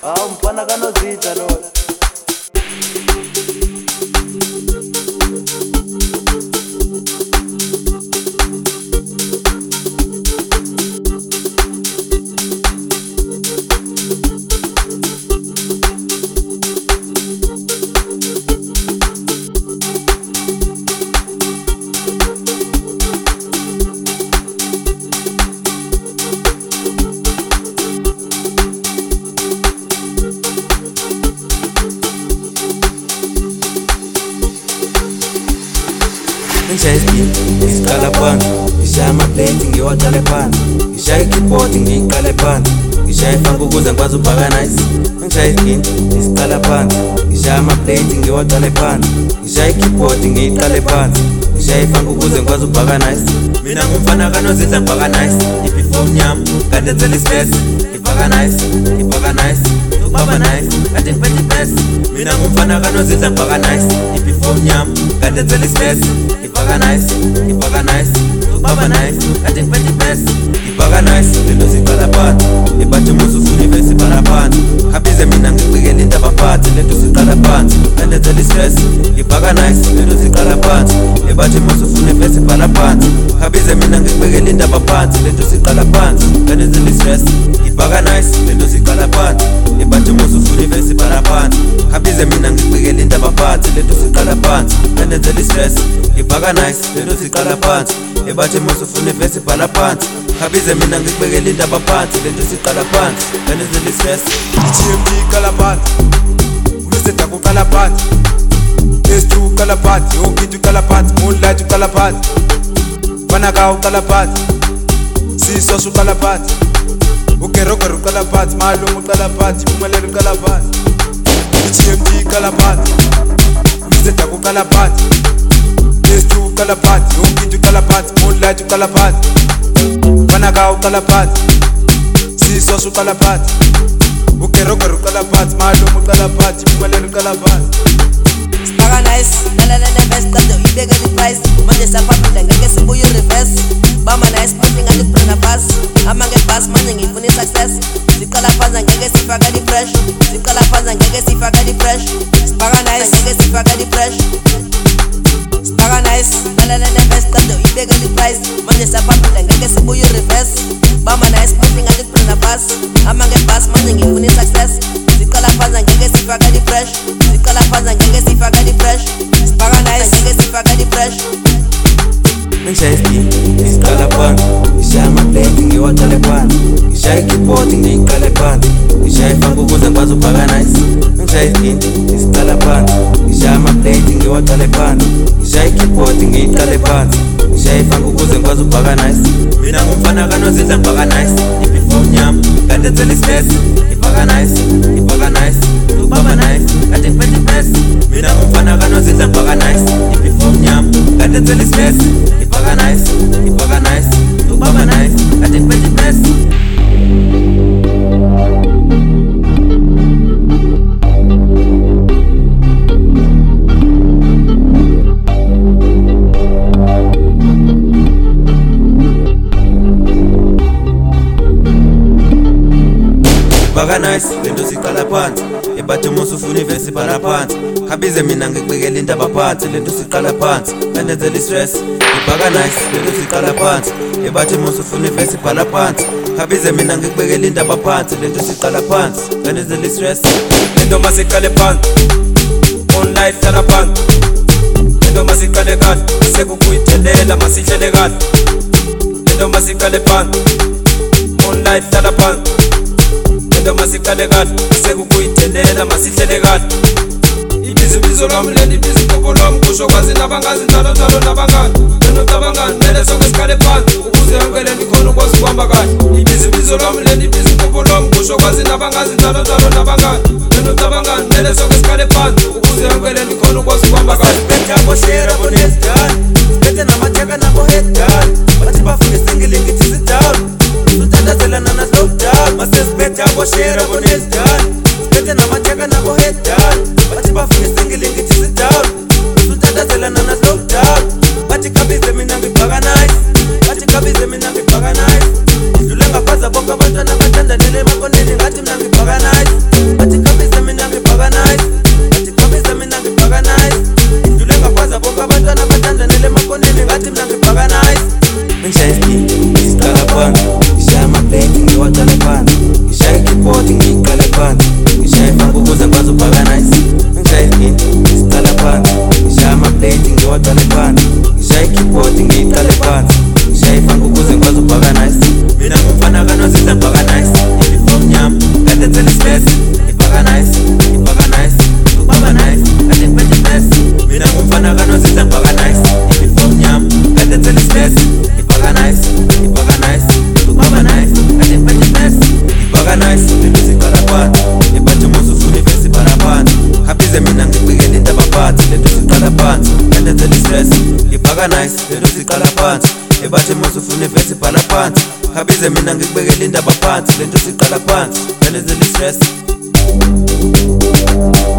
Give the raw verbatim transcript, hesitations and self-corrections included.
hawu mfana kanozidla lo. Ngishaya ispin, ngiqala phansi. Ngishaya amaplate, ngiwaqale phansi. Ngishaya ikeyboard, ngiyiqale phansi. Ngishaya ifunk ukuze ngikwazi ukubhaka nice. Ngishaya ispin, ngiqala phansi. Ngishaya amaplate, ngiwaqale phansi. Ngishaya ikeyboard, ngiyiqale phansi. Ngishaya ifunk ukuze ngikwazi ukubhaka nice. Mina ngumfana kanozidla ngibhaka nice. Iperform yami, kade ngicela ispace. Ngibhaka nice, ngibhaka nice. Baba nice, kade ngiphethe best. Mina ngumfana kanozidla ngibhaka nice. Iperform yami, kade ngicela ispace. Ngibhaka nice, ngibhaka nice. Baba nice, kade ngiphethe best. Ngibhaka nice, lento siqala phansi. Ibathe musu ufuna ivesi ibhala phansi. Habize mina ngiqikele indaba phansi. Lento siqala phansi, kade ngicela ispace. Ngibhaka nice, lento siqala phansi. Ibathe musu ufuna ivesi ibhala phansi. Habize mina ngiqikele indaba phansi. Lento siqala phansi, kade ngicela ispace. Ngibhaka nice, lento siqala phansi. Ibathe musu ufuna ivesi ibhala phansi. Habize mina ngiqikele indaba phansi. Lento siqala phansi, kade ngicela ispace. Ngibhaka nice, lento siqala phansi. Ibathe musu ufuna ivesi ibhala phansi. Habize mina ngiqikele indaba phansi. Lento siqala phansi, kade ngicela ispace. G M D iqala phansi, uMseda kuqala phansi, S two uqala phansi, Yonkit uqala phansi, Moonlight uqala phansi, Fanaka uqala phansi, Sisos uqala phansi, uGeroger uqala phansi, Malum uqala phansi, Phumelelo uqala phansi. G M D iqala phansi, uMseda kuqala phansi, S two uqala phansi, Yonkit uqala phansi, Moonlight uqala phansi, Fanaka uqala phansi, Sisos uqala phansi, uGeroger uqala phansi, Malum uqala phansi, Phumelelo uqala phansi. Sibhaka nice, la la la best qede uyibeke the price. Manje saphambili ngeke sibuye reverse. Bama nice pushing ngathi kubrana pass. Ama ngebus manje ngifuna success. Siqala phansi ngeke sifaka the fresh. Siqala phansi ngeke sifaka the fresh. Sibhaka nice, ngeke sifaka the fresh. Sibhaka nice, la la la best qede uyibeke the price. Manje saphambili ngeke sibuye reverse. Bama nice pushing ngathi kubrana pass. Ama ngebus manje ngifuna success. Siqala phansi ngeke sifaka the fresh. Siqala phansi ngeke sifaka the fresh. Sibhaka nice, ngeke sifaka the fresh. Ngishaya ispin, ngiqala phansi. Ngishaya amaplate, ngiwaqale phansi. Ngishaya ikeyboard, ngiyiqale phansi. Ngishaya ifunk ukuze ngikwazi ukubhaka nice. Ngishaya ispin, ngiqala phansi. Ngishaya amaplate, ngiwaqale phansi. Ngishaya ikeyboard, ngiyiqale phansi. Ngishaya ifunk ukuze ngikwazi ukubhaka nice. Mina ngumfana kanozidla ngibhaka nice. Iperform yami, kade ngicela ispace. Ngibhaka nice, ngibhaka nice. Baba nice, kade ngiphethe best. Mina ngumfana kanozidla ngibhaka nice. Iperform yami, kade ngicela ispace. Ngibhaka nice, ngibhaka nice. Baba nice, kade ngiphethe best. Ngibhaka nice, lento siqala phansi. Ibathe musu ufuna ivesi ibhala phansi. Habize mina ngiqikele indaba phansi. Lento siqala phansi, kade ngicela istress. Ngibhaka nice, lento siqala phansi. Ibathe musu ufuna ivesi ibhala phansi. Habize mina ngiqikele indaba phansi. Lento siqala phansi, kade ngicela istress. Lento masiqale phansi, Moonlight hlala phansi. Lento masiqale kahle, sekukuyithelelela masihlele kahle. Lento masiqale phansi, Moonlight hlala phansi. Lento masiqale kahle, sekukuyithelelela masihlele kahle. Ibizo lami leli biziqobo lami kusho kwazi nabangazi njalo njalo nabangani. Lento tabangani mele sonke siqale phansi ukuze yonke lento khona ukwazi ukuhamba kahle. Ibizo lami leli biziqobo lami kusho kwazi nabangazi njalo njalo nabangani. Lento tabangani mele sonke siqale phansi ukuze yonke lento khona ukwazi ukuhamba kahle. Bethe aboshera bonesdan. Bethe namatheka nabo headdan. Bathi bafune singile ngithi sit down. Uthandazela nana lockdown. Masesibethe aboshera bonesdan. Bethe namatheka nabo headdan. Bathi bafune singile ngithi sit down. Uthandazela nana lockdown. Bathi kabize mina ngibhaka nice. Bathi kabize mina ngibhaka nice. Idlule ngaphaza bonke abantwana abathandanele emakondeni ngathi mina ngibhaka nice. stress ngibhaka nice lento siqala phansi ebathi mase ufuna ivesi bhala phansi khabize mina ngikubekela indaba phansi lento siqala phansi lento stress